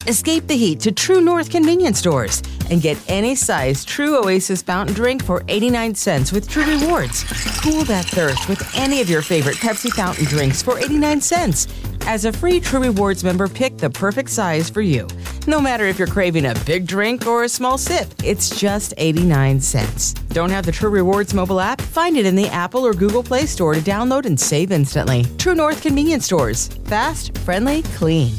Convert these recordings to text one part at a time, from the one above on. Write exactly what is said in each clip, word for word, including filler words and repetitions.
Escape the heat to True North convenience stores and get any size True Oasis fountain drink for eighty-nine cents with True Rewards. Cool that thirst with any of your favorite Pepsi fountain drinks for eighty-nine cents. As a free True Rewards member, pick the perfect size for you. No matter if you're craving a big drink or a small sip, it's just eighty-nine cents. Don't have the True Rewards mobile app? Find it in the Apple or Google Play Store to download and save instantly. True North convenience stores. Fast, friendly, clean.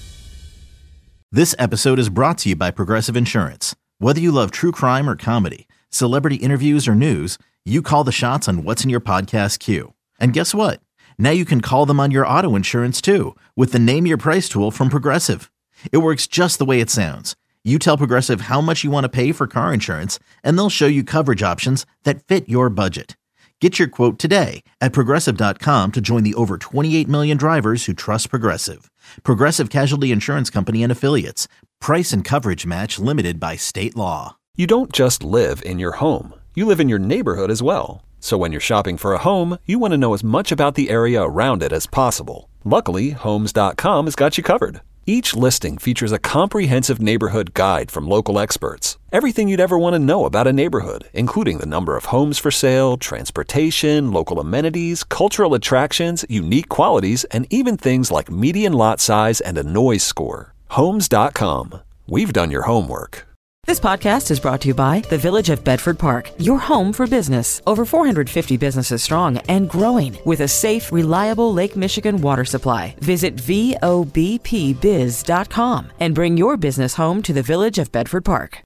This episode is brought to you by Progressive Insurance. Whether you love true crime or comedy, celebrity interviews or news, you call the shots on what's in your podcast queue. And guess what? Now you can call them on your auto insurance too with the Name Your Price tool from Progressive. It works just the way it sounds. You tell Progressive how much you want to pay for car insurance, and they'll show you coverage options that fit your budget. Get your quote today at Progressive dot com to join the over twenty-eight million drivers who trust Progressive. Progressive Casualty Insurance Company and Affiliates. Price and coverage match limited by state law. You don't just live in your home. You live in your neighborhood as well. So when you're shopping for a home, you want to know as much about the area around it as possible. Luckily, Homes dot com has got you covered. Each listing features a comprehensive neighborhood guide from local experts. Everything you'd ever want to know about a neighborhood, including the number of homes for sale, transportation, local amenities, cultural attractions, unique qualities, and even things like median lot size and a noise score. Homes dot com. We've done your homework. This podcast is brought to you by the Village of Bedford Park, your home for business. Over four hundred fifty businesses strong and growing with a safe, reliable Lake Michigan water supply. Visit V O B P biz dot com and bring your business home to the Village of Bedford Park.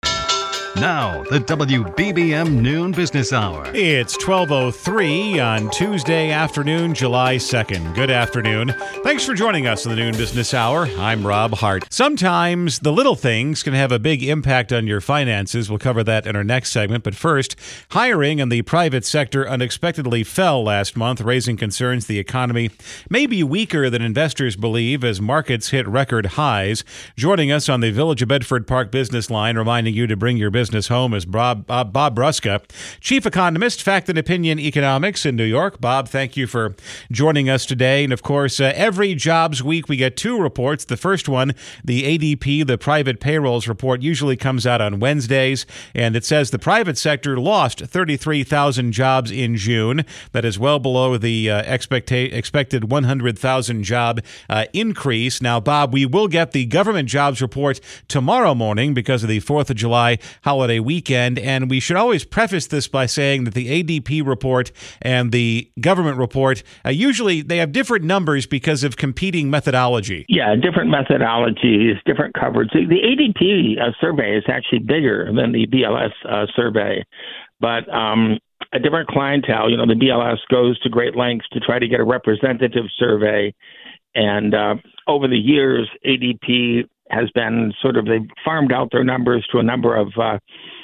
Now, the W B B M Noon Business Hour. It's twelve oh three on Tuesday afternoon, July second. Good afternoon. Thanks for joining us in the Noon Business Hour. I'm Rob Hart. Sometimes the little things can have a big impact on your finances. We'll cover that in our next segment. But first, hiring in the private sector unexpectedly fell last month, raising concerns the economy may be weaker than investors believe as markets hit record highs. Joining us on the Village of Bedford Park business line, reminding you to bring your business Business home is Bob, uh, Bob Bruska, Chief Economist, Fact and Opinion Economics in New York. Bob, thank you for joining us today. And of course, uh, every jobs week we get two reports. The first one, the A D P, the private payrolls report, usually comes out on Wednesdays. And it says the private sector lost thirty-three thousand jobs in June. That is well below the uh, expecta- expected one hundred thousand job uh, increase. Now, Bob, we will get the government jobs report tomorrow morning because of the fourth of July holiday weekend, and we should always preface this by saying that the A D P report and the government report, uh, usually they have different numbers because of competing methodology. Yeah, different methodologies, different coverage. The, the A D P uh, survey is actually bigger than the B L S uh, survey, but um, a different clientele. You know, the B L S goes to great lengths to try to get a representative survey, and uh, over the years, A D P has been sort of, they've farmed out their numbers to a number of, uh,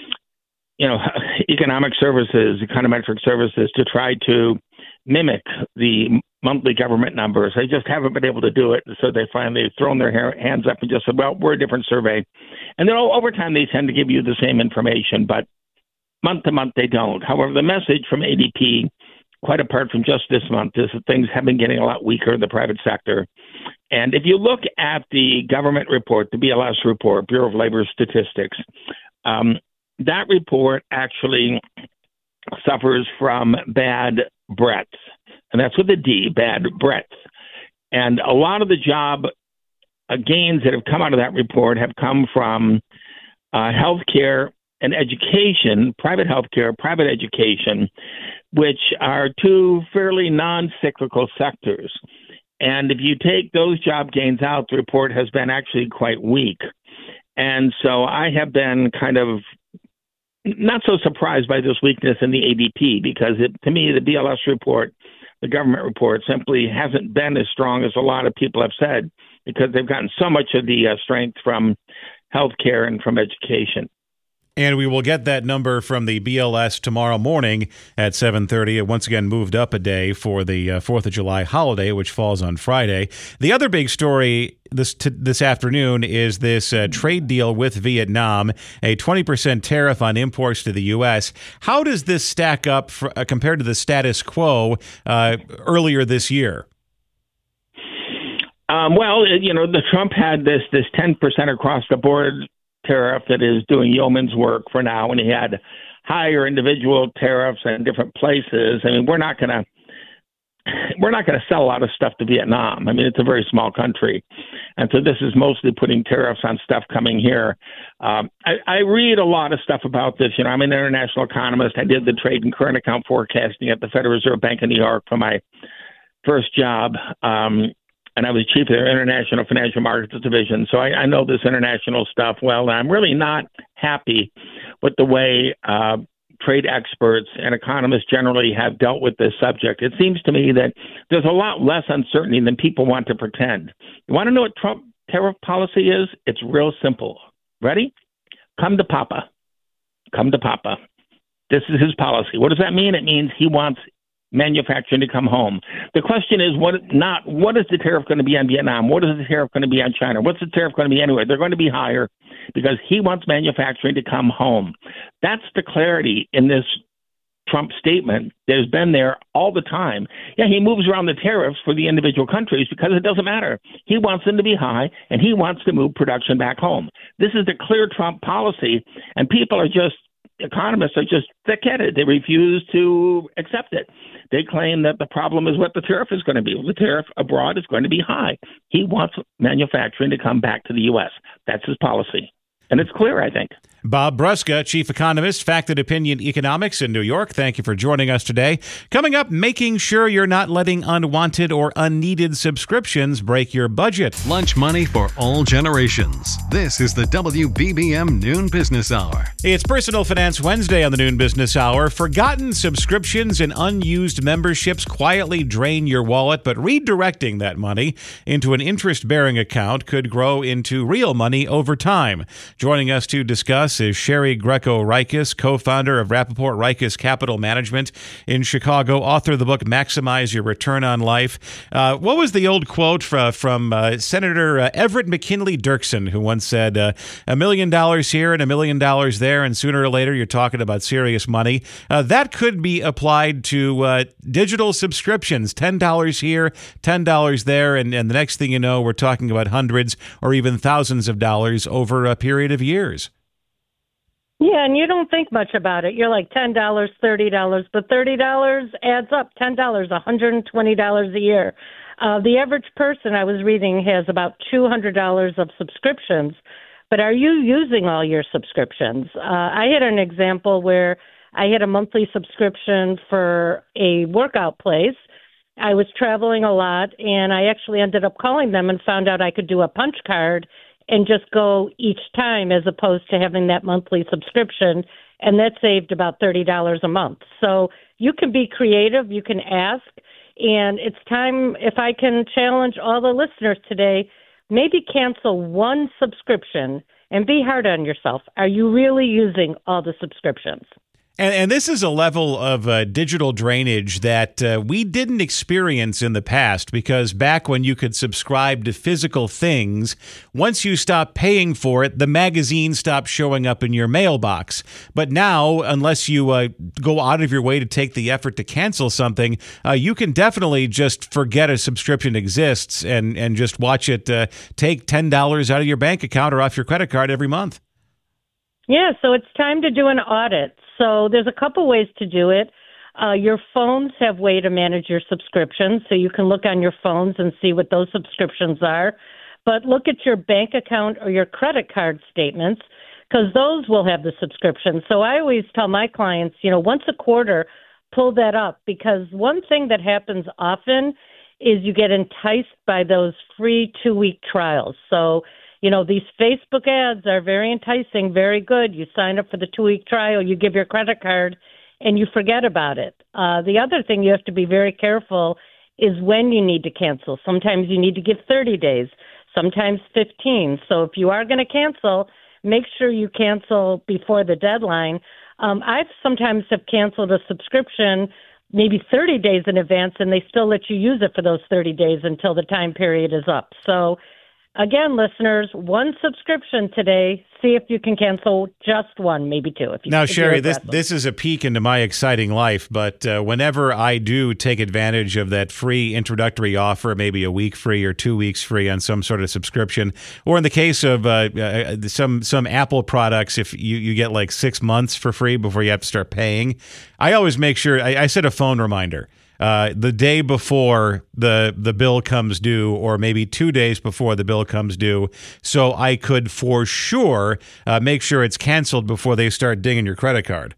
you know, economic services, econometric services to try to mimic the monthly government numbers. They just haven't been able to do it. So they finally have thrown their ha- hands up and just said, well, we're a different survey. And then over time, they tend to give you the same information, but month to month, they don't. However, the message from A D P, quite apart from just this month, is that things have been getting a lot weaker in the private sector. And if you look at the government report, the B L S report, Bureau of Labor Statistics, um, that report actually suffers from bad breadth. And that's with a D, bad breadth. And a lot of the job uh, gains that have come out of that report have come from uh, healthcare and education, private healthcare, private education, which are two fairly non-cyclical sectors. And if you take those job gains out, the report has been actually quite weak. And so I have been kind of not so surprised by this weakness in the A D P because it, to me, the B L S report, the government report, simply hasn't been as strong as a lot of people have said because they've gotten so much of the uh, strength from healthcare and from education. And we will get that number from the B L S tomorrow morning at seven thirty. It once again moved up a day for the uh, fourth of July holiday, which falls on Friday. The other big story this t- this afternoon is this uh, trade deal with Vietnam, a twenty percent tariff on imports to the U S. How does this stack up for, uh, compared to the status quo uh, earlier this year? Um, well, you know, the Trump had this this ten percent across the board tariff that is doing yeoman's work for now, and he had higher individual tariffs in different places. I mean, we're not going to we're not going to sell a lot of stuff to Vietnam. I mean, it's a very small country, and so this is mostly putting tariffs on stuff coming here. Um, I, I read a lot of stuff about this. You know, I'm an international economist. I did the trade and current account forecasting at the Federal Reserve Bank of New York for my first job. Um, And I was chief of their International Financial Markets Division. So I, I know this international stuff well. And I'm really not happy with the way uh, trade experts and economists generally have dealt with this subject. It seems to me that there's a lot less uncertainty than people want to pretend. You want to know what Trump tariff policy is? It's real simple. Ready? Come to Papa. Come to Papa. This is his policy. What does that mean? It means he wants manufacturing to come home. The question is, what not what is the tariff going to be on Vietnam? What is the tariff going to be on China? What's the tariff going to be anyway? They're going to be higher because he wants manufacturing to come home. That's the clarity in this Trump statement that has been there all the time. Yeah, he moves around the tariffs for the individual countries because it doesn't matter. He wants them to be high, and he wants to move production back home. This is the clear Trump policy, and people are just economists are just thick-headed. They refuse to accept it. They claim that the problem is what the tariff is going to be. Well, the tariff abroad is going to be high. He wants manufacturing to come back to the U S. That's his policy. And it's clear, I think. Bob Brusca, chief economist, Fact and Opinion Economics in New York. Thank you for joining us today. Coming up, making sure you're not letting unwanted or unneeded subscriptions break your budget. Lunch money for all generations. This is the W B B M Noon Business Hour. It's Personal Finance Wednesday on the Noon Business Hour. Forgotten subscriptions and unused memberships quietly drain your wallet, but redirecting that money into an interest-bearing account could grow into real money over time. Joining us to discuss is Sherry Greco-Rikis, co-founder of Rappaport Rikis Capital Management in Chicago, author of the book Maximize Your Return on Life. Uh, what was the old quote from, from uh, Senator uh, Everett McKinley Dirksen, who once said, uh, a million dollars here and a million dollars there, and sooner or later you're talking about serious money? Uh, that could be applied to uh, digital subscriptions, ten dollars here, ten dollars there, and, and the next thing you know, we're talking about hundreds or even thousands of dollars over a period of years. Yeah, and you don't think much about it. You're like ten dollars, thirty dollars, but thirty dollars adds up. ten dollars, one hundred twenty dollars a year. Uh, the average person I was reading has about two hundred dollars of subscriptions, but are you using all your subscriptions? Uh, I had an example where I had a monthly subscription for a workout place. I was traveling a lot, and I actually ended up calling them and found out I could do a punch card and just go each time as opposed to having that monthly subscription, and that saved about thirty dollars a month. So you can be creative, you can ask, and it's time, if I can challenge all the listeners today, maybe cancel one subscription and be hard on yourself. Are you really using all the subscriptions? And, and this is a level of uh, digital drainage that uh, we didn't experience in the past, because back when you could subscribe to physical things, once you stopped paying for it, the magazine stopped showing up in your mailbox. But now, unless you uh, go out of your way to take the effort to cancel something, uh, you can definitely just forget a subscription exists and, and just watch it uh, take ten dollars out of your bank account or off your credit card every month. Yeah, so it's time to do an audit. So there's a couple ways to do it. Uh, your phones have a way to manage your subscriptions, so you can look on your phones and see what those subscriptions are. But look at your bank account or your credit card statements, because those will have the subscriptions. So I always tell my clients, you know, once a quarter, pull that up, because one thing that happens often is you get enticed by those free two-week trials. So you know, these Facebook ads are very enticing, very good. You sign up for the two-week trial, you give your credit card, and you forget about it. Uh, the other thing you have to be very careful is when you need to cancel. Sometimes you need to give thirty days, sometimes fifteen. So if you are going to cancel, make sure you cancel before the deadline. Um, I've sometimes have canceled a subscription maybe thirty days in advance, and they still let you use it for those thirty days until the time period is up. So Again, listeners, one subscription today. See if you can cancel just one, maybe two. If you, now, if Sherry, this this is a peek into my exciting life, but uh, whenever I do take advantage of that free introductory offer, maybe a week free or two weeks free on some sort of subscription, or in the case of uh, uh, some some Apple products, if you, you get like six months for free before you have to start paying, I always make sure I, I set a phone reminder. Uh, the day before the the bill comes due, or maybe two days before the bill comes due, so I could for sure uh, make sure it's canceled before they start dinging your credit card.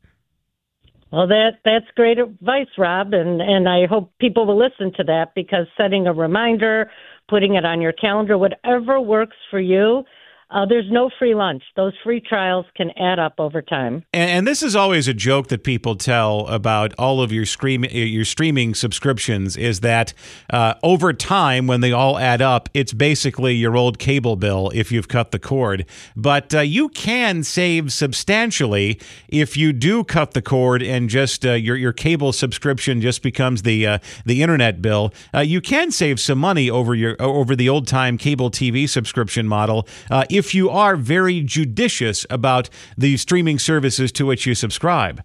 Well, that that's great advice, Rob, and, and I hope people will listen to that, because setting a reminder, putting it on your calendar, whatever works for you. Uh, there's no free lunch. Those free trials can add up over time. And, and this is always a joke that people tell about all of your stream, your streaming subscriptions, is that uh, over time, when they all add up, it's basically your old cable bill if you've cut the cord. But uh, you can save substantially if you do cut the cord and just uh, your your cable subscription just becomes the uh, the internet bill. Uh, you can save some money over your over the old time cable T V subscription model uh, if if you are very judicious about the streaming services to which you subscribe.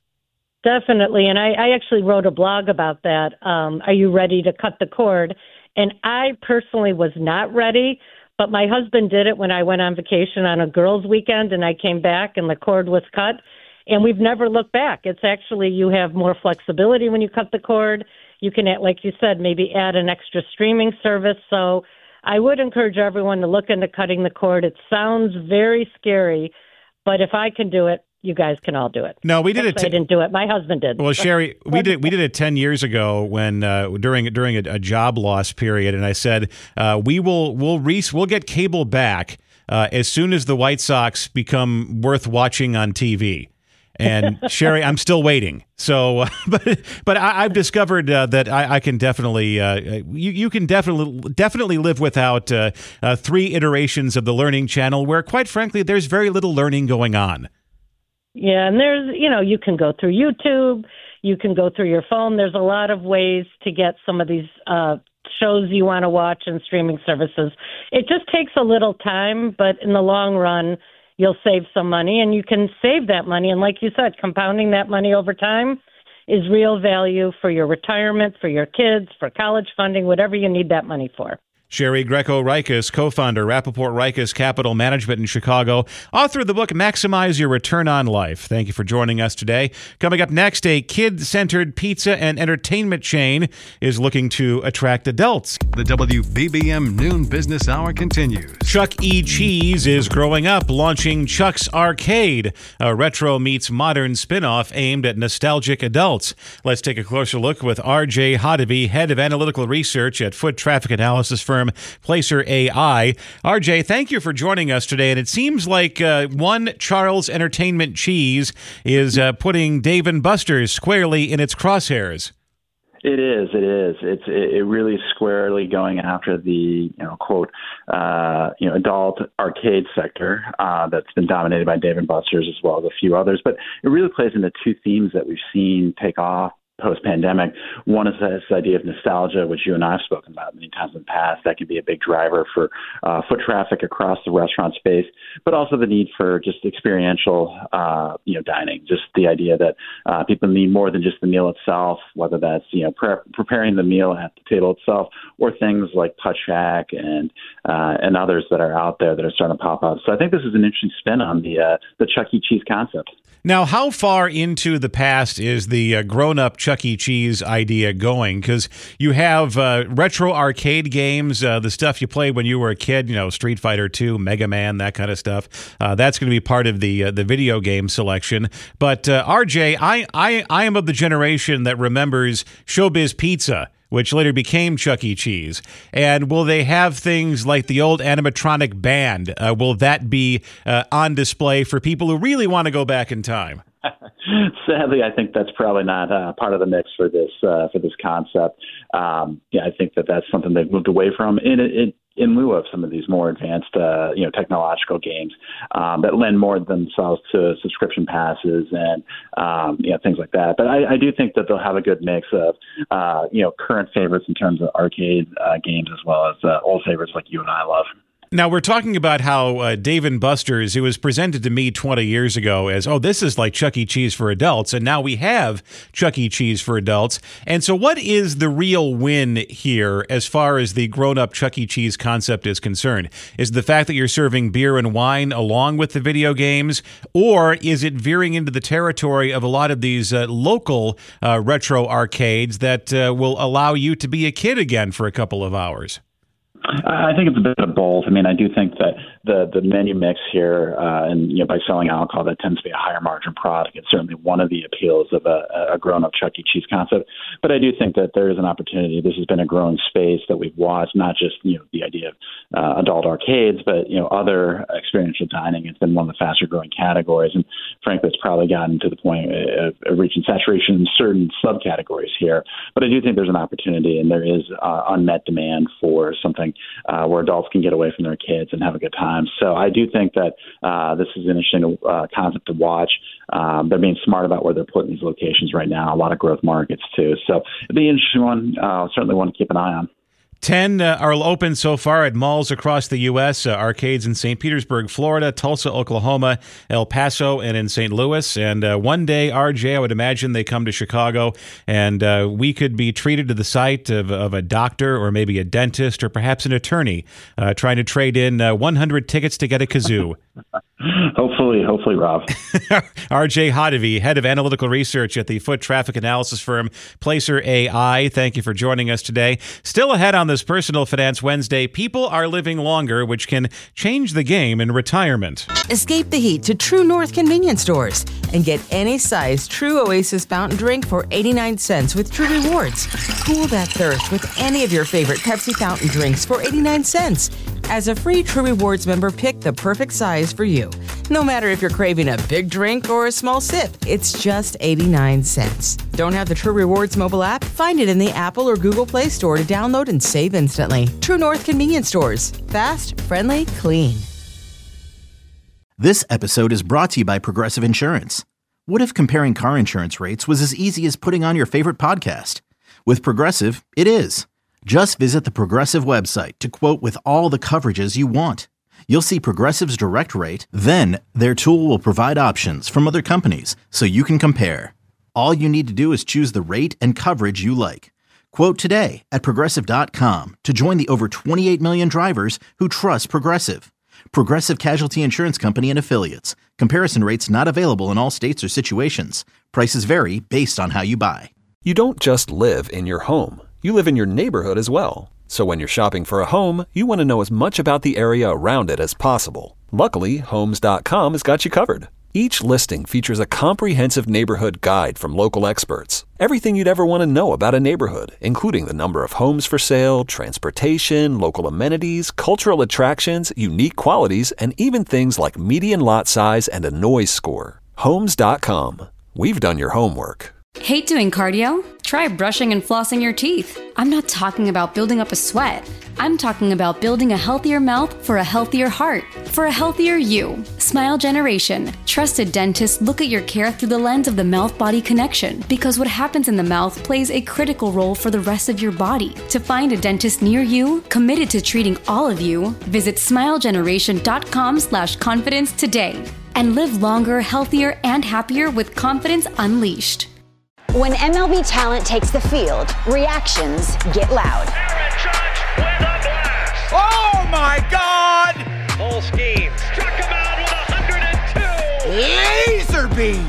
Definitely. And I, I actually wrote a blog about that. Um, are you ready to cut the cord? And I personally was not ready, but my husband did it when I went on vacation on a girls' weekend, and I came back and the cord was cut. And we've never looked back. It's actually, you have more flexibility when you cut the cord. You can, like you said, maybe add an extra streaming service. So I would encourage everyone to look into cutting the cord. It sounds very scary, but if I can do it, you guys can all do it. No, we did it. T- I didn't do it. My husband did. Well, Sherry, we did we did it ten years ago when uh, during during a, a job loss period, and I said uh, we will we'll re- we'll get cable back uh, as soon as the White Sox become worth watching on T V. And Sherry, I'm still waiting. So, uh, but but I, I've discovered uh, that I, I can definitely uh, you you can definitely definitely live without uh, uh, three iterations of the Learning Channel, where quite frankly there's very little learning going on. Yeah, and there's you know you can go through YouTube, you can go through your phone. There's a lot of ways to get some of these uh, shows you want to watch and streaming services. It just takes a little time, but in the long run, you'll save some money, and you can save that money. And like you said, compounding that money over time is real value for your retirement, for your kids, for college funding, whatever you need that money for. Sherry Greco-Reiches, co-founder, Rappaport Reiches Capital Management in Chicago, author of the book Maximize Your Return on Life. Thank you for joining us today. Coming up next, a kid-centered pizza and entertainment chain is looking to attract adults. The W B B M Noon Business Hour continues. Chuck E. Cheese is growing up, launching Chuck's Arcade, a retro meets modern spin-off aimed at nostalgic adults. Let's take a closer look with R J Hodeby, head of analytical research at foot traffic analysis firm Placer A I. R J, thank you for joining us today. And it seems like uh, one Charles Entertainment Cheese is uh, putting Dave and Buster's squarely in its crosshairs. It is. It is. It's it really squarely going after the you know quote uh, you know adult arcade sector uh, that's been dominated by Dave and Buster's as well as a few others. But it really plays into two themes that we've seen take off post-pandemic. One is this idea of nostalgia, which you and I have spoken about many times in the past. That can be a big driver for uh, foot traffic across the restaurant space, but also the need for just experiential, uh, you know, dining. Just the idea that uh, people need more than just the meal itself, whether that's you know pre- preparing the meal at the table itself, or things like Putt Shack and uh, and others that are out there that are starting to pop up. So I think this is an interesting spin on the uh, the Chuck E. Cheese concept. Now, how far into the past is the uh, grown-up Chuck E. Cheese idea going? Because you have uh, retro arcade games, uh, the stuff you played when you were a kid, you know, Street Fighter two, Mega Man, that kind of stuff. Uh, that's going to be part of the uh, the video game selection. But uh, R J, I, I, I am of the generation that remembers Showbiz Pizza, which later became Chuck E. Cheese. And will they have things like the old animatronic band? Uh, will that be uh, on display for people who really want to go back in time? Sadly, I think that's probably not uh, part of the mix for this uh, for this concept. Um, yeah, I think that that's something they've moved away from in in, in lieu of some of these more advanced, uh, you know, technological games um, that lend more themselves to subscription passes and um, you know things like that. But I, I do think that they'll have a good mix of uh, you know current favorites in terms of arcade uh, games as well as uh, old favorites like you and I love. Now, we're talking about how uh, Dave and Buster's, it was presented to me twenty years ago as, oh, this is like Chuck E. Cheese for adults. And now we have Chuck E. Cheese for adults. And so what is the real win here as far as the grown-up Chuck E. Cheese concept is concerned? Is it the fact that you're serving beer and wine along with the video games? Or is it veering into the territory of a lot of these uh, local uh, retro arcades that uh, will allow you to be a kid again for a couple of hours? I think it's a bit of both. I mean, I do think that the the menu mix here, uh, and you know, by selling alcohol, that tends to be a higher margin product. It's certainly one of the appeals of a, a grown-up Chuck E. Cheese concept. But I do think that there is an opportunity. This has been a growing space that we've watched, not just you know the idea of uh, adult arcades, but you know other experiential dining. It's been one of the faster-growing categories, and frankly, it's probably gotten to the point of, of reaching saturation in certain subcategories here. But I do think there's an opportunity, and there is uh, unmet demand for something Uh, where adults can get away from their kids and have a good time. So I do think that uh, this is an interesting uh, concept to watch. Um, they're being smart about where they're putting these locations right now, a lot of growth markets too. So it'll be an interesting one. Uh, certainly want to keep an eye on. Ten uh, are open so far at malls across the U S, uh, arcades in Saint Petersburg, Florida, Tulsa, Oklahoma, El Paso, and in Saint Louis. And uh, one day, R J, I would imagine they come to Chicago, and uh, we could be treated to the sight of, of a doctor or maybe a dentist or perhaps an attorney uh, trying to trade in uh, one hundred tickets to get a kazoo. Hopefully, hopefully, Rob. R J Hottovy, head of analytical research at the foot traffic analysis firm Placer A I. Thank you for joining us today. Still ahead on this Personal Finance Wednesday, people are living longer, which can change the game in retirement. Escape the heat to True North convenience stores and get any size True Oasis fountain drink for eighty-nine cents with True Rewards. Cool that thirst with any of your favorite Pepsi fountain drinks for eighty-nine cents. As a free True Rewards member, pick the perfect size for you. No matter if you're craving a big drink or a small sip, it's just eighty-nine cents. Don't have the True Rewards mobile app? Find it in the Apple or Google Play Store to download and save instantly. True North convenience stores. Fast, friendly, clean. This episode is brought to you by Progressive Insurance. What if comparing car insurance rates was as easy as putting on your favorite podcast? With Progressive, it is. Just visit the Progressive website to quote with all the coverages you want. You'll see Progressive's direct rate, then their tool will provide options from other companies so you can compare. All you need to do is choose the rate and coverage you like. Quote today at Progressive dot com to join the over twenty-eight million drivers who trust Progressive. Progressive Casualty Insurance Company and Affiliates. Comparison rates not available in all states or situations. Prices vary based on how you buy. You don't just live in your home. You live in your neighborhood as well. So when you're shopping for a home, you want to know as much about the area around it as possible. Luckily, Homes dot com has got you covered. Each listing features a comprehensive neighborhood guide from local experts. Everything you'd ever want to know about a neighborhood, including the number of homes for sale, transportation, local amenities, cultural attractions, unique qualities, and even things like median lot size and a noise score. Homes dot com. We've done your homework. Hate doing cardio? Try brushing and flossing your teeth. I'm not talking about building up a sweat. I'm talking about building a healthier mouth for a healthier heart, for a healthier you. Smile Generation. Trusted dentists look at your care through the lens of the mouth-body connection, because what happens in the mouth plays a critical role for the rest of your body. To find a dentist near you, committed to treating all of you, visit smile generation dot com slash confidence today. And live longer, healthier, and happier with confidence unleashed. When M L B talent takes the field, reactions get loud. Aaron Judge with a blast. Oh my God! Full scheme. Struck him out with one hundred two. Laser beam.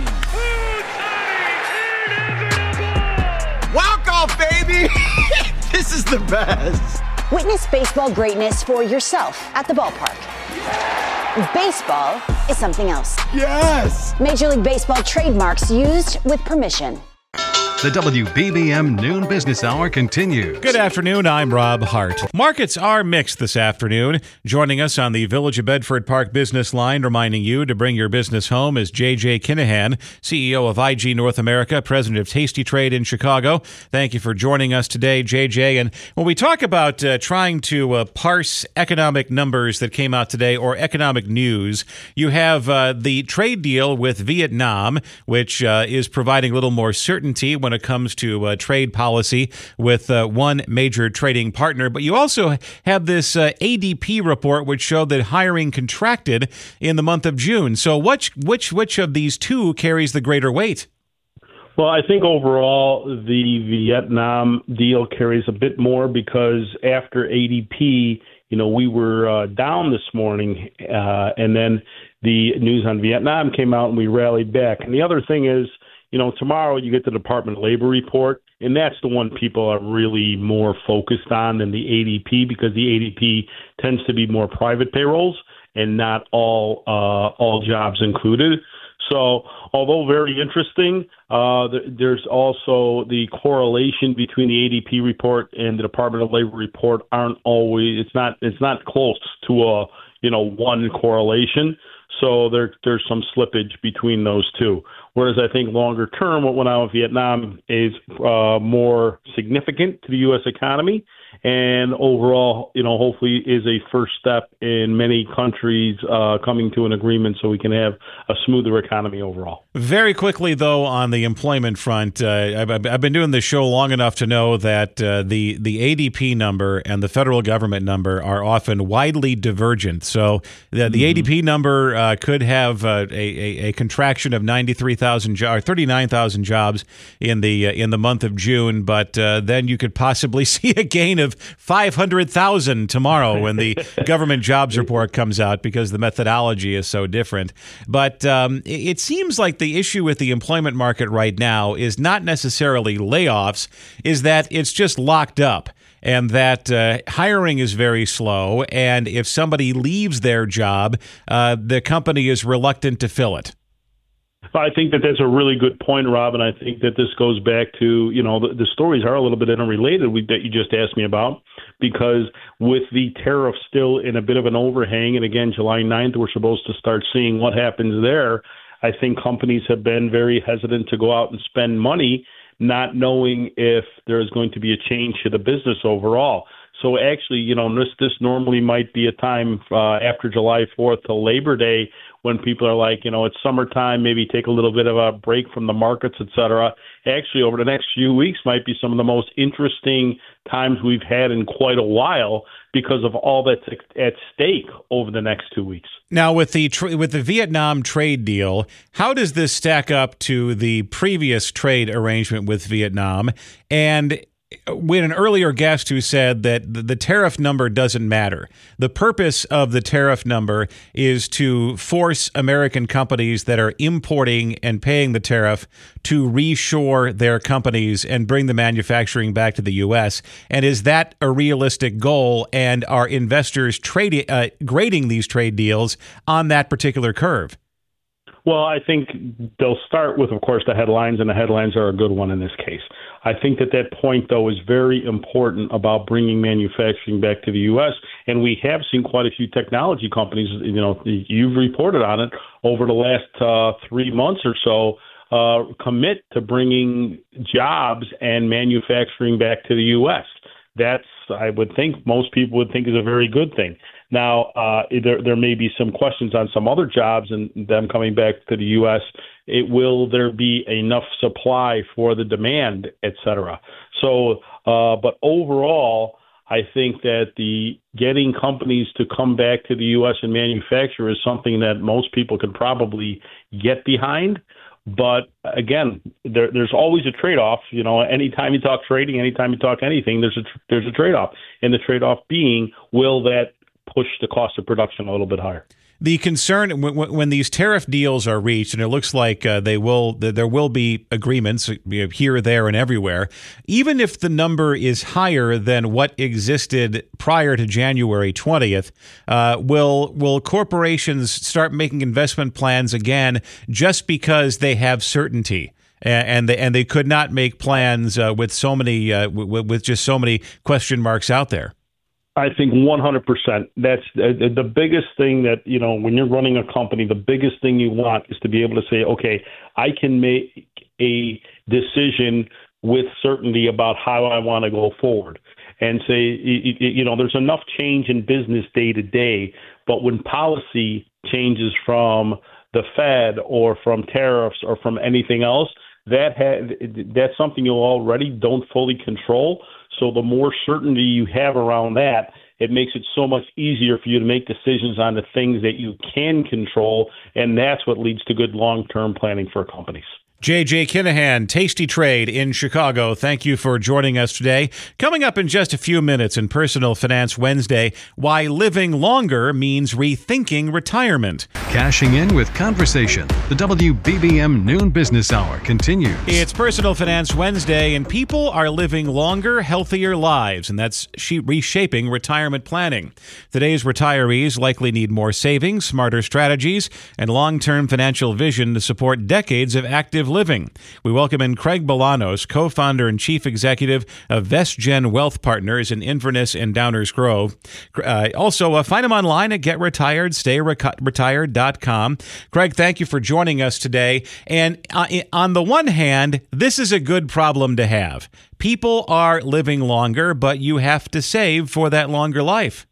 Inevitable. Walk off, baby. This is the best. Witness baseball greatness for yourself at the ballpark. Baseball is something else. Yes. Major League Baseball trademarks used with permission. The W B B M Noon Business Hour continues. Good afternoon, I'm Rob Hart. Markets are mixed this afternoon. Joining us on the Village of Bedford Park business line, reminding you to bring your business home, is J J Kinahan, C E O of I G North America, president of Tasty Trade in Chicago. Thank you for joining us today, J J. And when we talk about uh, trying to uh, parse economic numbers that came out today or economic news, you have uh, the trade deal with Vietnam, which uh, is providing a little more certainty when when it comes to uh, trade policy with uh, one major trading partner. But you also have this uh, A D P report, which showed that hiring contracted in the month of June. So which which which of these two carries the greater weight? Well, I think overall the Vietnam deal carries a bit more because after A D P, you know, we were uh, down this morning, uh, and then the news on Vietnam came out and we rallied back. And the other thing is, you know, tomorrow you get the Department of Labor report, and that's the one people are really more focused on than the A D P, because the A D P tends to be more private payrolls and not all uh, all jobs included. So, although very interesting, uh, th- there's also the correlation between the A D P report and the Department of Labor report aren't always. It's not. It's not close to a you know one correlation. So there there's some slippage between those two. Whereas I think longer term, what went on with Vietnam is uh, more significant to the U S economy, and overall, you know, hopefully is a first step in many countries uh, coming to an agreement so we can have a smoother economy overall. Very quickly, though, on the employment front, uh, I've, I've been doing this show long enough to know that uh, the, the A D P number and the federal government number are often widely divergent. So the, the mm-hmm. A D P number uh, could have uh, a, a, a contraction of ninety-three thousand jo- or thirty-nine thousand jobs in the uh, in the month of June, but uh, then you could possibly see a gain of five hundred thousand tomorrow when the government jobs report comes out, because the methodology is so different. But um, it, it seems like the issue with the employment market right now is not necessarily layoffs, is that it's just locked up, and that uh, hiring is very slow. And if somebody leaves their job, uh, the company is reluctant to fill it. I think that that's a really good point, Rob, and I think that this goes back to, you know, the, the stories are a little bit interrelated we, that you just asked me about, because with the tariff still in a bit of an overhang, and again, July ninth, we're supposed to start seeing what happens there. I think companies have been very hesitant to go out and spend money, not knowing if there is going to be a change to the business overall. So actually, you know, this this normally might be a time uh, after July fourth to Labor Day when people are like, you know, it's summertime, maybe take a little bit of a break from the markets, et cetera. Actually, over the next few weeks might be some of the most interesting times we've had in quite a while because of all that's at stake over the next two weeks. Now, with the tra- with the Vietnam trade deal, how does this stack up to the previous trade arrangement with Vietnam? And we had an earlier guest who said that the tariff number doesn't matter. The purpose of the tariff number is to force American companies that are importing and paying the tariff to reshore their companies and bring the manufacturing back to the U S. And is that a realistic goal? And are investors trading, uh, grading these trade deals on that particular curve? Well, I think they'll start with, of course, the headlines, and the headlines are a good one in this case. I think that that point, though, is very important about bringing manufacturing back to the U S, and we have seen quite a few technology companies, you know, you've reported on it over the last uh, three months or so, uh, commit to bringing jobs and manufacturing back to the U S. That's, I would think, most people would think is a very good thing. Now, uh, there there may be some questions on some other jobs and them coming back to the U S. It will there be enough supply for the demand, et cetera. So, uh, but overall, I think that the getting companies to come back to the U S and manufacture is something that most people could probably get behind. But again, there, there's always a trade-off. You know, anytime you talk trading, anytime you talk anything, there's a there's a trade-off, and the trade-off being, will that push the cost of production a little bit higher? The concern when, when these tariff deals are reached, and it looks like uh, they will, there will be agreements here, there, and everywhere. Even if the number is higher than what existed prior to January twentieth, uh, will will corporations start making investment plans again just because they have certainty? And they and they could not make plans uh, with so many uh, w- with just so many question marks out there. I think one hundred percent. That's the, the biggest thing that, you know, when you're running a company, the biggest thing you want is to be able to say, okay, I can make a decision with certainty about how I want to go forward. And say, you know, there's enough change in business day to day, but when policy changes from the Fed or from tariffs or from anything else, that ha- that's something you already don't fully control. So the more certainty you have around that, it makes it so much easier for you to make decisions on the things that you can control, and that's what leads to good long-term planning for companies. J J Kinahan, Tasty Trade in Chicago. Thank you for joining us today. Coming up in just a few minutes in Personal Finance Wednesday, why living longer means rethinking retirement. Cashing in with conversation. The W B B M Noon Business Hour continues. It's Personal Finance Wednesday, and people are living longer, healthier lives, and that's reshaping retirement planning. Today's retirees likely need more savings, smarter strategies, and long-term financial vision to support decades of active living. We welcome in Craig Bolanos, co-founder and chief executive of VestGen Wealth Partners in Inverness and Downers Grove. Uh, also, uh, find him online at get retired stay retired dot com. Craig, thank you for joining us today. And uh, on the one hand, this is a good problem to have. People are living longer, but you have to save for that longer life.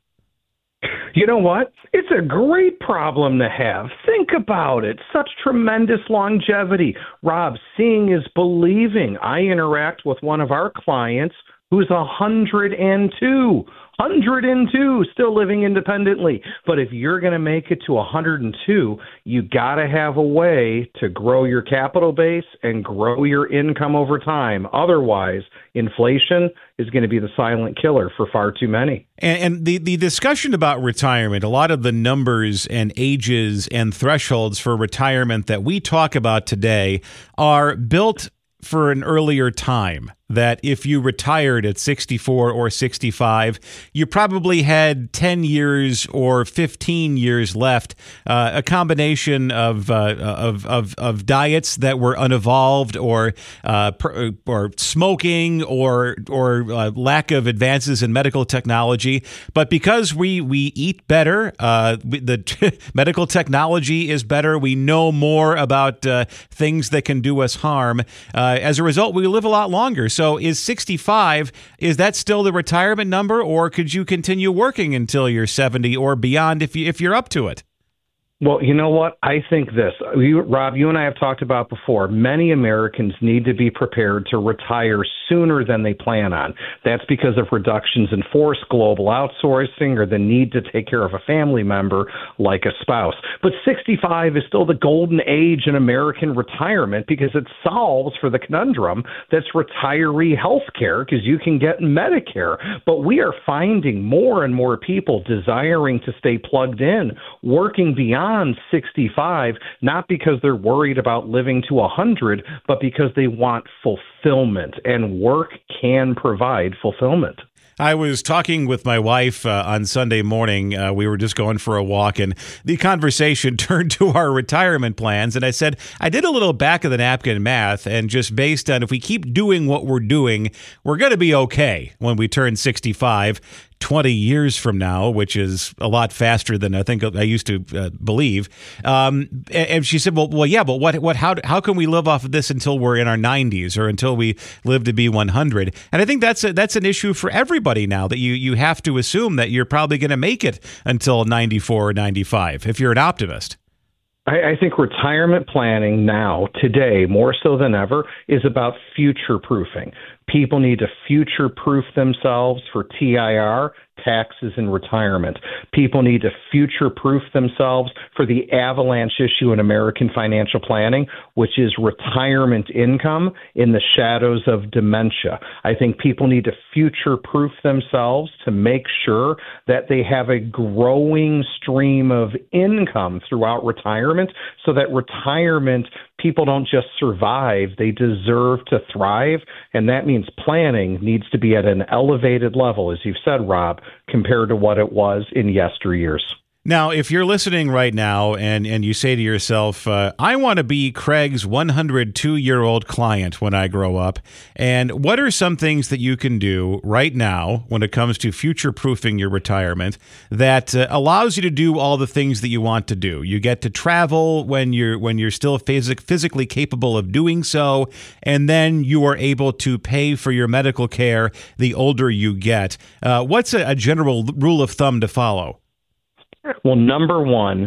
You know what? It's a great problem to have. Think about it. Such tremendous longevity. Rob, seeing is believing. I interact with one of our clients who's one hundred two. one hundred two, still living independently. But if you're going to make it to one hundred two, you got to have a way to grow your capital base and grow your income over time. Otherwise, inflation is going to be the silent killer for far too many. And, and the, the discussion about retirement, a lot of the numbers and ages and thresholds for retirement that we talk about today are built for an earlier time. That if you retired at sixty-four or sixty-five, you probably had ten years or fifteen years left, uh, a combination of, uh, of of of diets that were unevolved, or uh, per, or smoking, or or uh, lack of advances in medical technology. But because we we eat better, uh, the medical technology is better. We know more about uh, things that can do us harm. Uh, as a result, we live a lot longer. So is sixty-five, is that still the retirement number, or could you continue working until you're seventy or beyond if you, if you're up to it? Well, you know what? I think this. You, Rob, you and I have talked about before. Many Americans need to be prepared to retire sooner than they plan on. That's because of reductions in force, global outsourcing, or the need to take care of a family member like a spouse. But sixty-five is still the golden age in American retirement because it solves for the conundrum that's retiree health care, because you can get Medicare. But we are finding more and more people desiring to stay plugged in, working beyond sixty-five, not because they're worried about living to one hundred, but because they want fulfillment, and work can provide fulfillment. I was talking with my wife uh, on Sunday morning. Uh, we were just going for a walk, and the conversation turned to our retirement plans. And I said, I did a little back of the napkin math, and just based on if we keep doing what we're doing, we're going to be okay when we turn sixty-five. twenty years from now, which is a lot faster than I think I used to uh, believe. Um, and she said, well, well, yeah, but what, what, how, how can we live off of this until we're in our nineties or until we live to be one hundred? And I think that's a, that's an issue for everybody now, that you, you have to assume that you're probably going to make it until ninety-four or ninety-five, if you're an optimist. I, I think retirement planning now, today, more so than ever, is about future-proofing. People need to future-proof themselves for T I R, taxes, and retirement. People need to future-proof themselves for the avalanche issue in American financial planning, which is retirement income in the shadows of dementia. I think people need to future-proof themselves to make sure that they have a growing stream of income throughout retirement, so that retirement, people don't just survive, they deserve to thrive. And that means planning needs to be at an elevated level, as you've said, Rob, compared to what it was in yesteryears. Now, if you're listening right now and, and you say to yourself, uh, I want to be Craig's one hundred two-year-old client when I grow up, and what are some things that you can do right now when it comes to future-proofing your retirement that uh, allows you to do all the things that you want to do? You get to travel when you're when you're still phys- physically capable of doing so, and then you are able to pay for your medical care the older you get. Uh, what's a, a general rule of thumb to follow? Well, number one,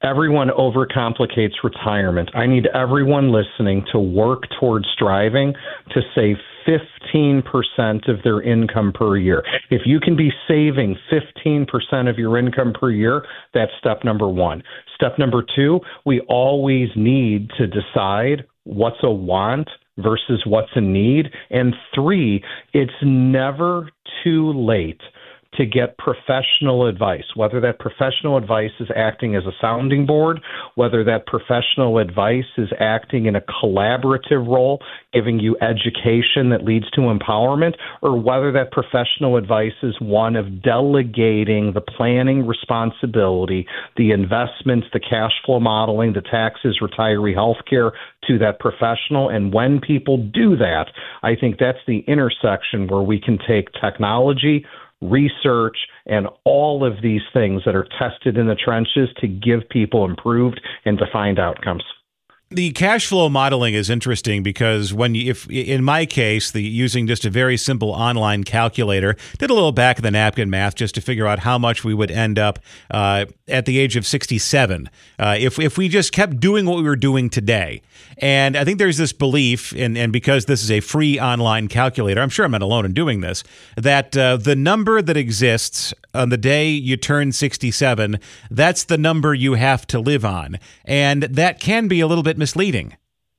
everyone overcomplicates retirement. I need everyone listening to work towards striving to save fifteen percent of their income per year. If you can be saving fifteen percent of your income per year, that's step number one. Step number two, we always need to decide what's a want versus what's a need. And three, it's never too late to get professional advice, whether that professional advice is acting as a sounding board, whether that professional advice is acting in a collaborative role, giving you education that leads to empowerment, or whether that professional advice is one of delegating the planning responsibility, the investments, the cash flow modeling, the taxes, retiree health care to that professional. And when people do that, I think that's the intersection where we can take technology, research, and all of these things that are tested in the trenches to give people improved and defined outcomes. The cash flow modeling is interesting because when you, if in my case, the using just a very simple online calculator, did a little back of the napkin math just to figure out how much we would end up uh, at the age of sixty-seven uh, if if we just kept doing what we were doing today. And I think there's this belief, and, and because this is a free online calculator, I'm sure I'm not alone in doing this, that uh, the number that exists on the day you turn sixty-seven, that's the number you have to live on. And that can be a little bit misleading.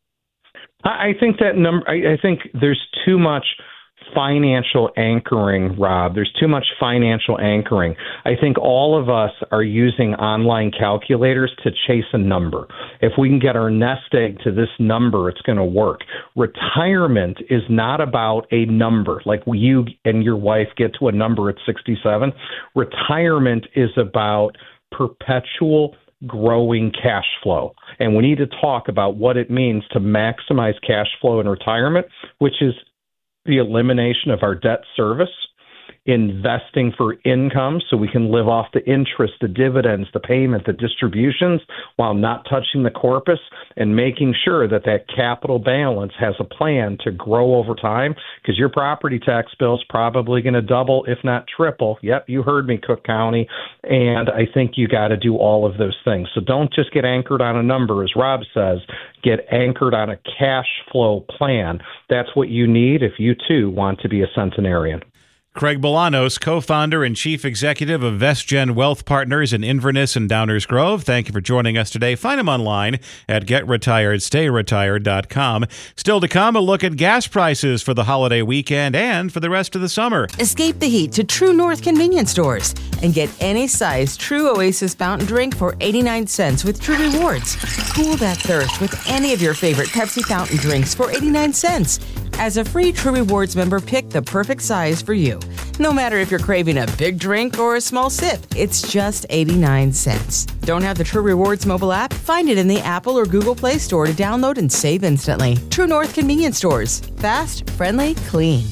I think that number, I, I think there's too much financial anchoring, Rob. There's too much financial anchoring. I think all of us are using online calculators to chase a number. If we can get our nest egg to this number, it's going to work. Retirement is not about a number, like you and your wife get to a number at sixty-seven. Retirement is about perpetual growing cash flow. And we need to talk about what it means to maximize cash flow in retirement, which is the elimination of our debt service, investing for income so we can live off the interest, the dividends, the payment, the distributions while not touching the corpus, and making sure that that capital balance has a plan to grow over time, because your property tax bill is probably going to double, if not triple. Yep, you heard me, Cook County. And I think you got to do all of those things. So don't just get anchored on a number, as Rob says. Get anchored on a cash flow plan. That's what you need if you too want to be a centenarian. Craig Bolanos, co-founder and chief executive of VestGen Wealth Partners in Inverness and Downers Grove. Thank you for joining us today. Find him online at get retired stay retired dot com. Still to come, a look at gas prices for the holiday weekend and for the rest of the summer. Escape the heat to True North convenience stores and get any size True Oasis fountain drink for eighty-nine cents with True Rewards. Cool that thirst with any of your favorite Pepsi fountain drinks for eighty-nine cents. As a free True Rewards member, pick the perfect size for you. No matter if you're craving a big drink or a small sip, it's just eighty-nine cents. Don't have the True Rewards mobile app? Find it in the Apple or Google Play Store to download and save instantly. True North convenience stores. Fast, friendly, clean.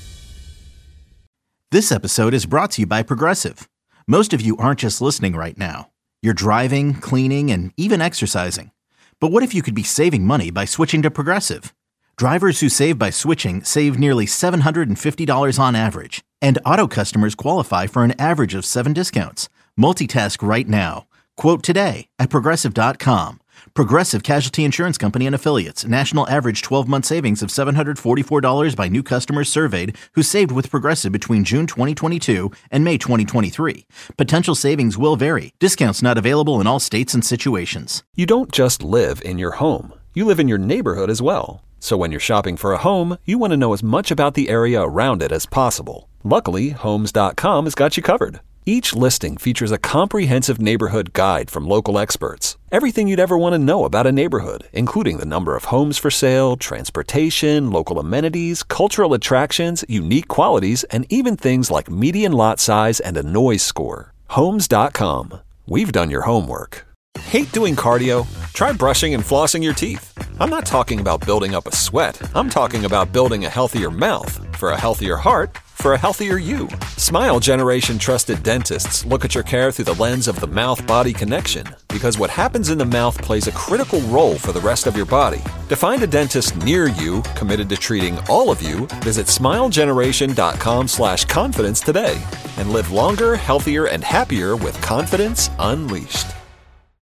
This episode is brought to you by Progressive. Most of you aren't just listening right now. You're driving, cleaning, and even exercising. But what if you could be saving money by switching to Progressive? Drivers who save by switching save nearly seven hundred fifty dollars on average. And auto customers qualify for an average of seven discounts. Multitask right now. Quote today at Progressive dot com. Progressive Casualty Insurance Company and Affiliates. National average twelve-month savings of seven hundred forty-four dollars by new customers surveyed who saved with Progressive between June twenty twenty-two and May twenty twenty-three. Potential savings will vary. Discounts not available in all states and situations. You don't just live in your home. You live in your neighborhood as well. So when you're shopping for a home, you want to know as much about the area around it as possible. Luckily, Homes dot com has got you covered. Each listing features a comprehensive neighborhood guide from local experts. Everything you'd ever want to know about a neighborhood, including the number of homes for sale, transportation, local amenities, cultural attractions, unique qualities, and even things like median lot size and a noise score. Homes dot com. We've done your homework. Hate doing cardio? Try brushing and flossing your teeth. I'm not talking about building up a sweat. I'm talking about building a healthier mouth. For a healthier heart, for a healthier you. Smile Generation trusted dentists look at your care through the lens of the mouth-body connection, because what happens in the mouth plays a critical role for the rest of your body. To find a dentist near you committed to treating all of you, visit smile generation dot com slash confidence today and live longer, healthier, and happier with confidence unleashed.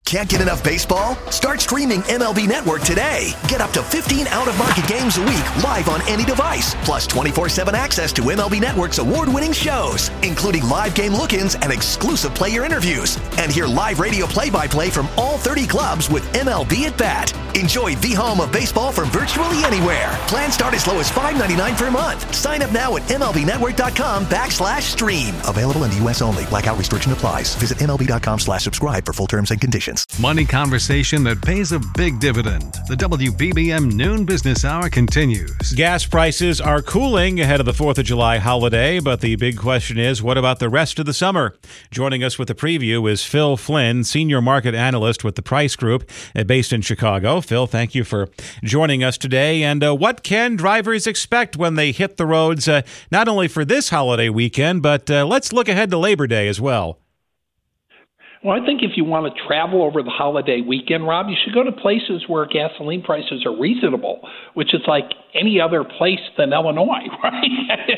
Can't get enough baseball? Start streaming M L B Network today. Get up to fifteen out-of-market games a week live on any device, plus twenty-four seven access to M L B Network's award-winning shows, including live game look-ins and exclusive player interviews. And hear live radio play-by-play from all thirty clubs with M L B at Bat. Enjoy the home of baseball from virtually anywhere. Plans start as low as five dollars and ninety-nine cents per month. Sign up now at MLBnetwork.com backslash stream. Available in the U S only. Blackout restriction applies. Visit MLB.com slash subscribe for full terms and conditions. Money conversation that pays a big dividend. The W B B M Noon Business Hour continues. Gas prices are cooling ahead of the fourth of July holiday, but the big question is, what about the rest of the summer? Joining us with the preview is Phil Flynn, Senior Market Analyst with the Price Group, based in Chicago. Phil, thank you for joining us today. And uh, what can drivers expect when they hit the roads, uh, not only for this holiday weekend, but uh, let's look ahead to Labor Day as well. Well, I think if you want to travel over the holiday weekend, Rob, you should go to places where gasoline prices are reasonable, which is like any other place than Illinois, right?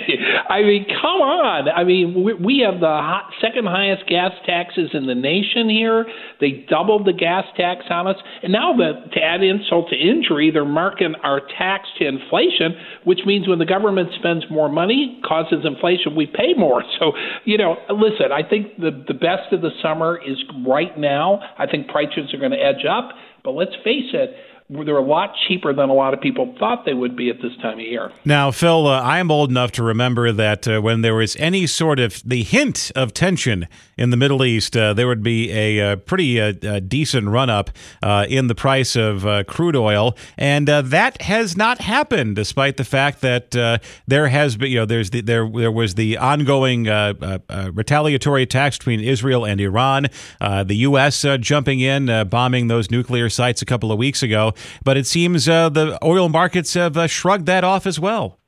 I mean, come on. I mean, we, we have the hot, second highest gas taxes in the nation here. They doubled the gas tax on us. And now, the, to add insult to injury, they're marking our tax to inflation, which means when the government spends more money, causes inflation, we pay more. So, you know, listen, I think the, the best of the summer is right now. I think prices are going to edge up, but let's face it, they're a lot cheaper than a lot of people thought they would be at this time of year. Now, Phil, uh, I'm old enough to remember that uh, when there was any sort of the hint of tension in the Middle East, uh, there would be a, a pretty uh, a decent run-up uh, in the price of uh, crude oil, and uh, that has not happened, despite the fact that uh, there has been, you know, there's the, there there was the ongoing uh, uh, uh, retaliatory attacks between Israel and Iran, uh, the U S uh, jumping in, uh, bombing those nuclear sites a couple of weeks ago. But it seems uh, the oil markets have uh, shrugged that off as well.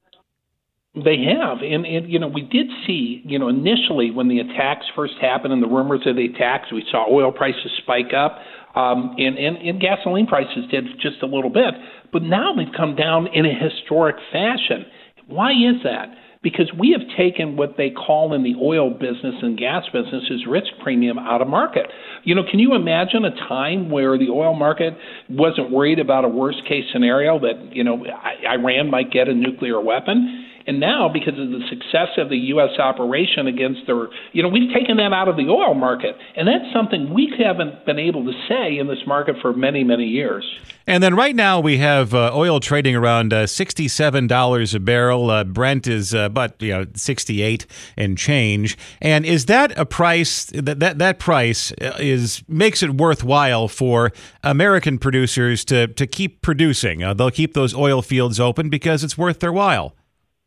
They have. And, and, you know, we did see, you know, initially when the attacks first happened and the rumors of the attacks, we saw oil prices spike up um, and, and, and gasoline prices did just a little bit. But now they've come down in a historic fashion. Why is that? Because we have taken what they call in the oil business and gas businesses risk premium out of market. You know, can you imagine a time where the oil market wasn't worried about a worst case scenario that, you know, Iran might get a nuclear weapon? And now, because of the success of the U S operation against their, you know, we've taken that out of the oil market. And that's something we haven't been able to say in this market for many, many years. And then right now we have uh, oil trading around uh, sixty-seven dollars a barrel. Uh, Brent is uh, but you know sixty-eight and change. And is that a price that that that price is makes it worthwhile for American producers to to keep producing? Uh, they'll keep those oil fields open because it's worth their while.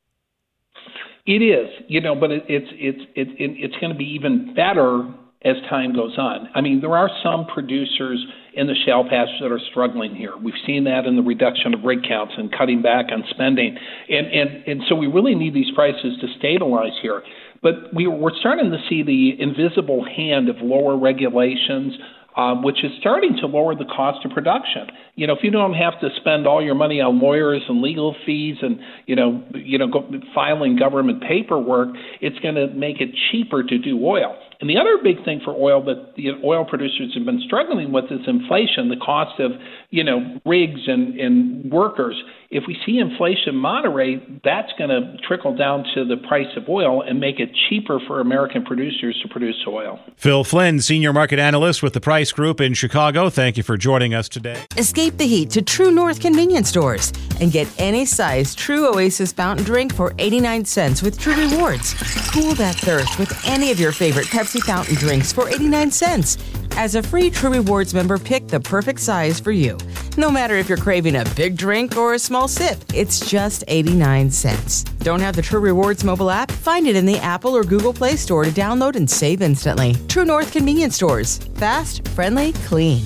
It is, you know, but it, it's it's it, it, it's going to be even better as time goes on. I mean, there are some producers in the shale patch that are struggling here. We've seen that in the reduction of rig counts and cutting back on spending, and and and so we really need these prices to stabilize here. But we, we're starting to see the invisible hand of lower regulations, Um, which is starting to lower the cost of production. You know, if you don't have to spend all your money on lawyers and legal fees and, you know, you know, go, filing government paperwork, it's going to make it cheaper to do oil. And the other big thing for oil that the oil producers have been struggling with is inflation, the cost of, you know, rigs and, and workers. If we see inflation moderate, that's going to trickle down to the price of oil and make it cheaper for American producers to produce oil. Phil Flynn, Senior Market Analyst with the Price Group in Chicago. Thank you for joining us today. Escape the heat to True North convenience stores and get any size True Oasis fountain drink for eighty-nine cents with True Rewards. Cool that thirst with any of your favorite Pepsi fountain drinks for eighty-nine cents. As a free True Rewards member, pick the perfect size for you. No matter if you're craving a big drink or a small sip, it's just eighty-nine cents. Don't have the True Rewards mobile app? Find it in the Apple or Google Play Store to download and save instantly. True North convenience stores. Fast, friendly, clean.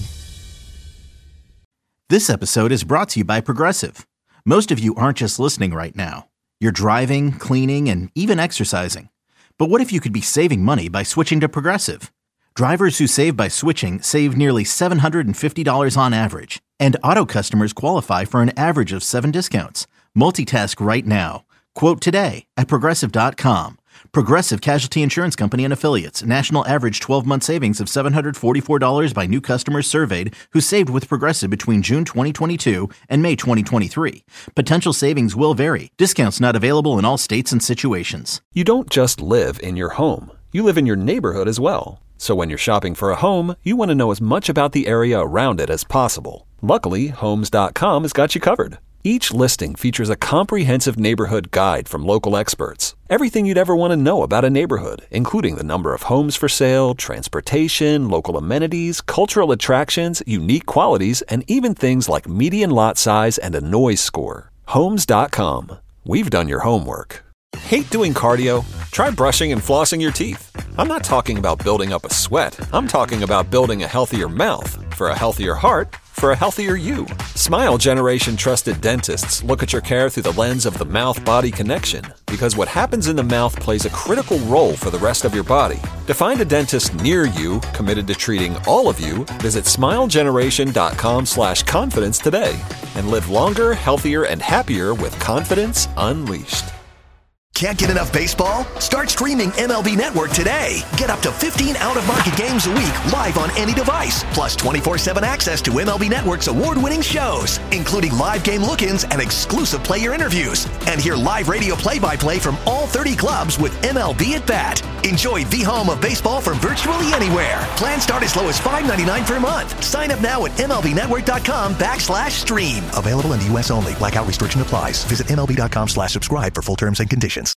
This episode is brought to you by Progressive. Most of you aren't just listening right now. You're driving, cleaning, and even exercising. But what if you could be saving money by switching to Progressive? Drivers who save by switching save nearly seven hundred fifty dollars on average. And auto customers qualify for an average of seven discounts. Multitask right now. Quote today at Progressive dot com. Progressive Casualty Insurance Company and Affiliates. National average twelve-month savings of seven hundred forty-four dollars by new customers surveyed who saved with Progressive between June twenty twenty-two and May twenty twenty-three. Potential savings will vary. Discounts not available in all states and situations. You don't just live in your home. You live in your neighborhood as well. So when you're shopping for a home, you want to know as much about the area around it as possible. Luckily, Homes dot com has got you covered. Each listing features a comprehensive neighborhood guide from local experts. Everything you'd ever want to know about a neighborhood, including the number of homes for sale, transportation, local amenities, cultural attractions, unique qualities, and even things like median lot size and a noise score. Homes dot com. We've done your homework. Hate doing cardio? Try brushing and flossing your teeth. I'm not talking about building up a sweat. I'm talking about building a healthier mouth for a healthier heart for a healthier you. Smile Generation trusted dentists look at your care through the lens of the mouth-body connection, because what happens in the mouth plays a critical role for the rest of your body. To find a dentist near you committed to treating all of you, visit smile generation dot com slash confidence today and live longer, healthier, and happier with confidence unleashed. Can't get enough baseball? Start streaming M L B Network today. Get up to fifteen out-of-market games a week live on any device, plus twenty-four seven access to M L B Network's award-winning shows, including live game look-ins and exclusive player interviews. And hear live radio play-by-play from all thirty clubs with M L B at Bat. Enjoy the home of baseball from virtually anywhere. Plans start as low as five ninety-nine per month. Sign up now at MLBnetwork.com backslash stream. Available in the U S only. Blackout restriction applies. Visit MLB.com slash subscribe for full terms and conditions.